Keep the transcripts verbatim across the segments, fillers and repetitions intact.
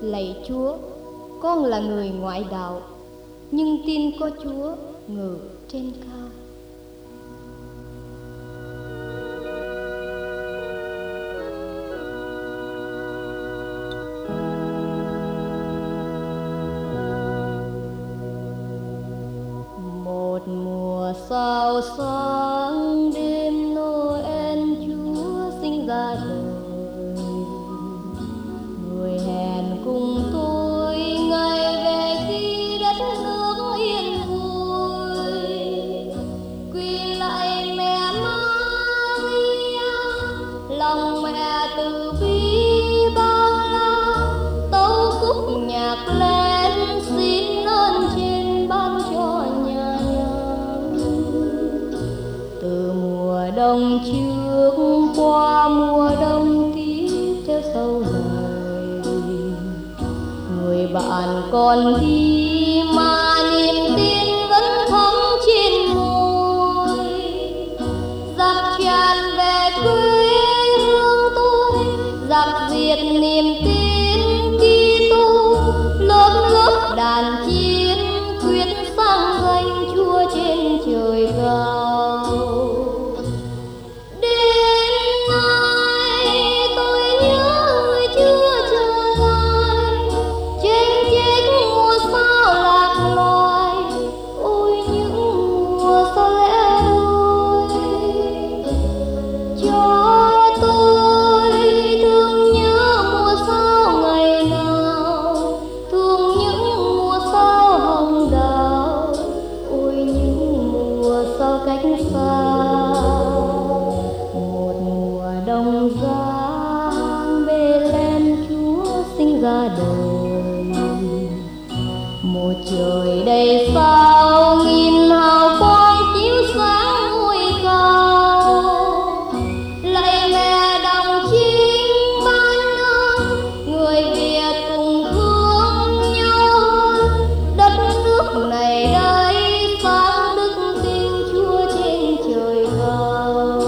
Lạy Chúa, con là người ngoại đạo, nhưng tin có Chúa ngự trên cao. Một mùa sao sáng đêm Noel Chúa sinh ra đời, người hẹn cùng tôi ngày về khi đất nước yên vui. Quy lạy mẹ Maria, lòng mẹ từ bi bao la, tấu khúc nhạc lên xin ơn trên ban cho nhà nhà. Từ mùa đông trước qua mùa đông tiếp theo sau này, người bạn còn đi mà niềm tin vẫn thắm trên môi. Giặc tràn về quê hương tôi, giặc diệt niềm tin Kitô. Lớp lớp đàn chiến quyết sang danh Chúa trên trời cao. Đến nay tôi nhớ người chưa trở lại, trên chết mùa sao lạc loài. Ôi những mùa sao lẽ đôi, cho tôi thương nhớ mùa sao ngày nào, thương những mùa sao hồng đào. Ôi những mùa sao cách xa, một mùa đông giá Bethlehem Chúa sinh ra đời. Một trời đầy sao nghìn hào quang chiếu sáng ngôi cao. Lạy mẹ đồng chính ban ơn, người Việt cùng thương nhau. Đất nước này đây sáng đức tin Chúa trên trời cao.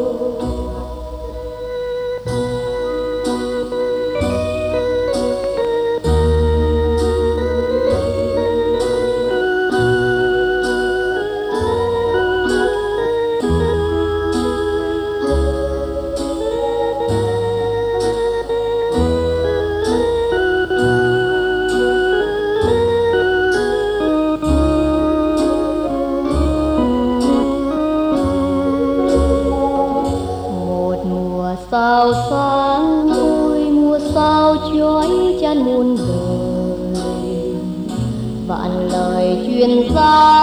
Một mùa sao sáng, ôi mùa sao chói chắn muôn đời. Vạn lời truyền ra